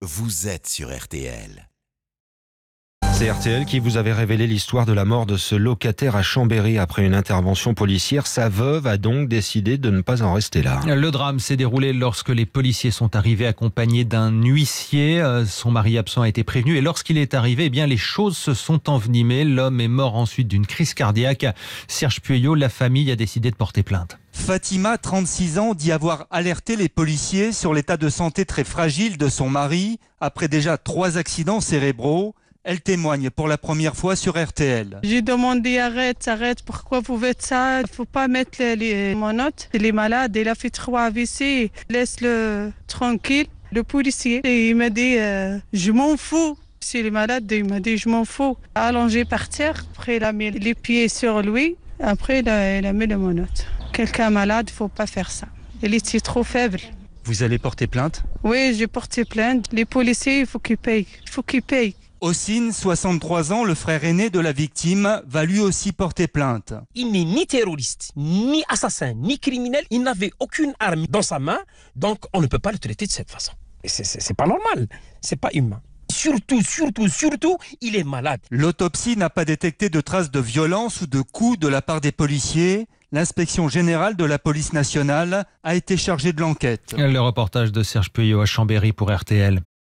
vous êtes sur RTL. C'est RTL qui vous avait révélé l'histoire de la mort de ce locataire à Chambéry après une intervention policière. Sa veuve a donc décidé de ne pas en rester là. Le drame s'est déroulé lorsque les policiers sont arrivés accompagnés d'un huissier. Son mari absent a été prévenu et lorsqu'il est arrivé, les choses se sont envenimées. L'homme est mort ensuite d'une crise cardiaque. Serge Pueyo, la famille a décidé de porter plainte. Fatima, 36 ans, dit avoir alerté les policiers sur l'état de santé très fragile de son mari après déjà 3 accidents cérébraux. Elle témoigne pour la première fois sur RTL. J'ai demandé arrête, pourquoi vous faites ça? Il ne faut pas mettre les menottes. Il est malade, il a fait 3 AVC, laisse-le tranquille. Le policier, il m'a dit je m'en fous. S'il est malade, il m'a dit je m'en fous. Allongé par terre, après il a mis les pieds sur lui, après il a mis les menottes. Quelqu'un malade, il ne faut pas faire ça. Il était trop faible. Vous allez porter plainte? Oui, j'ai porté plainte. Les policiers, il faut qu'ils payent. Ossine, 63 ans, le frère aîné de la victime, va lui aussi porter plainte. Il n'est ni terroriste, ni assassin, ni criminel. Il n'avait aucune arme dans sa main, donc on ne peut pas le traiter de cette façon. C'est pas normal, c'est pas humain. Surtout, il est malade. L'autopsie n'a pas détecté de traces de violence ou de coups de la part des policiers. L'inspection générale de la police nationale a été chargée de l'enquête. Le reportage de Serge Pueyo à Chambéry pour RTL.